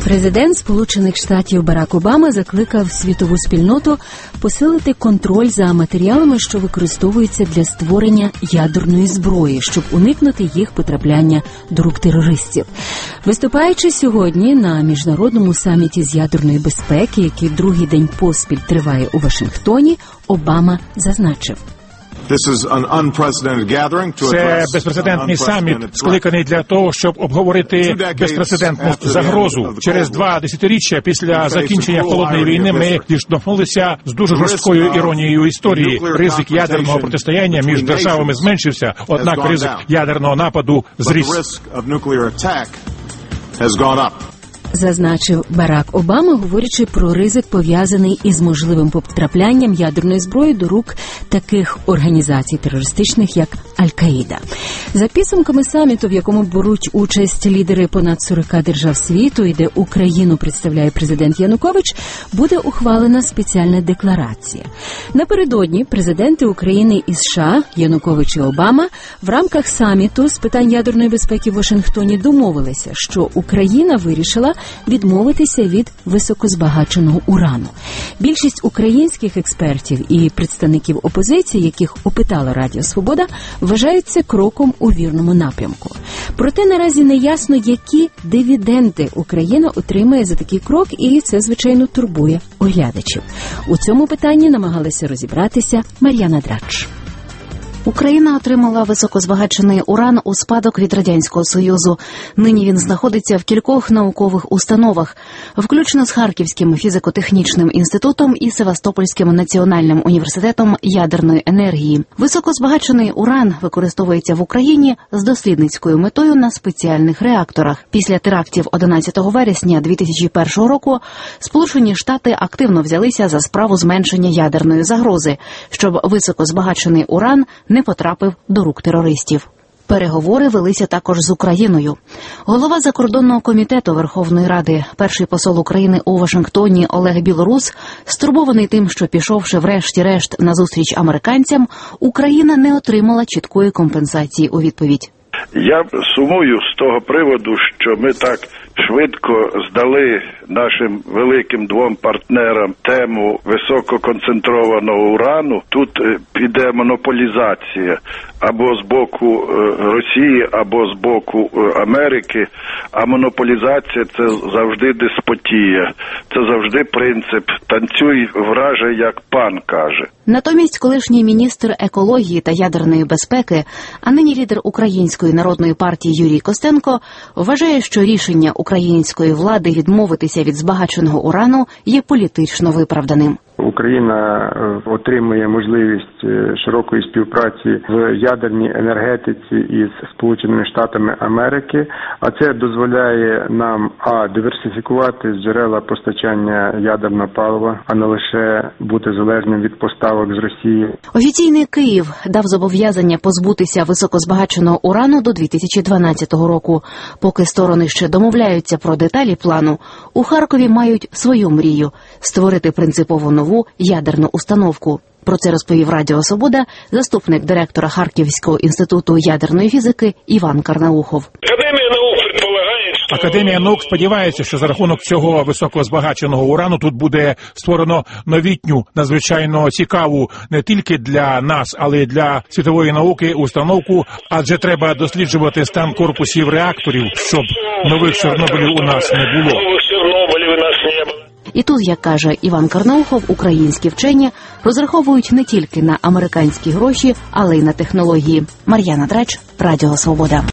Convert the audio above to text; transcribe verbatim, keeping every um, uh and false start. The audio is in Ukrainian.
Президент Сполучених Штатів Барак Обама закликав світову спільноту посилити контроль за матеріалами, що використовуються для створення ядерної зброї, щоб уникнути їх потрапляння до рук терористів. Виступаючи сьогодні на міжнародному саміті з ядерної безпеки, який другий день поспіль триває у Вашингтоні, Обама зазначив: Це безпрецедентний саміт, скликаний для того, щоб обговорити безпрецедентну загрозу. Через два десятиріччя після закінчення Холодної війни ми діштовхнулися з дуже жорсткою іронією історії. Ризик ядерного протистояння між державами зменшився, однак ризик ядерного нападу зріс. Зазначив Барак Обама, говорячи про ризик, пов'язаний із можливим потраплянням ядерної зброї до рук таких організацій терористичних, як Аль-Каїда. За підсумками саміту, в якому беруть участь лідери понад сорока держав світу і де Україну представляє президент Янукович, буде ухвалена спеціальна декларація. Напередодні президенти України і США, Янукович і Обама, в рамках саміту з питань ядерної безпеки в Вашингтоні домовилися, що Україна вирішила відмовитися від високозбагаченого урану. Більшість українських експертів і представників опозиції, яких опитала Радіо Свобода, вважають це кроком у вірному напрямку. Проте наразі не ясно, які дивіденди Україна отримає за такий крок, і це, звичайно, турбує оглядачів. У цьому питанні намагалася розібратися Мар'яна Драч. Україна отримала високозбагачений уран у спадок від Радянського Союзу. Нині він знаходиться в кількох наукових установах, включно з Харківським фізико-технічним інститутом і Севастопольським національним університетом ядерної енергії. Високозбагачений уран використовується в Україні з дослідницькою метою на спеціальних реакторах. Після терактів одинадцятого вересня дві тисячі першого року Сполучені Штати активно взялися за справу зменшення ядерної загрози, щоб високозбагачений уран не потрапив до рук терористів. Переговори велися також з Україною. Голова закордонного комітету Верховної Ради, перший посол України у Вашингтоні Олег Білорус, стурбований тим, що, пішовши врешті-решт на зустріч американцям, Україна не отримала чіткої компенсації у відповідь. Я сумую з того приводу, що ми так швидко здали нашим великим двом партнерам тему висококонцентрованого урану. Тут піде монополізація або з боку Росії, або з боку Америки. А монополізація – це завжди деспотія. Це завжди принцип «танцюй, враже, як пан каже». Натомість колишній міністр екології та ядерної безпеки, а нині лідер Української народної партії Юрій Костенко, вважає, що рішення української влади відмовитися від збагаченого урану є політично виправданим. Україна отримує можливість широкої співпраці в ядерній енергетиці із Сполученими Штатами Америки, а це дозволяє нам а диверсифікувати джерела постачання ядерного палива, а не лише бути залежним від поставок з Росії. Офіційний Київ дав зобов'язання позбутися високозбагаченого урану до дві тисячі дванадцятого року. Поки сторони ще домовляються про деталі плану, у Харкові мають свою мрію – створити принципово нову ядерну установку. Про це розповів Радіо Свобода заступник директора Харківського інституту ядерної фізики Іван Карнаухов. Академія наук сподівається, що за рахунок цього високозбагаченого урану тут буде створено новітню, надзвичайно цікаву не тільки для нас, але й для світової науки установку, адже треба досліджувати стан корпусів реакторів, щоб нових Чорнобилів у нас не було. І тут, як каже Іван Карнаухов, українські вчені розраховують не тільки на американські гроші, але й на технології. Мар'яна Драч, Радіо Свобода.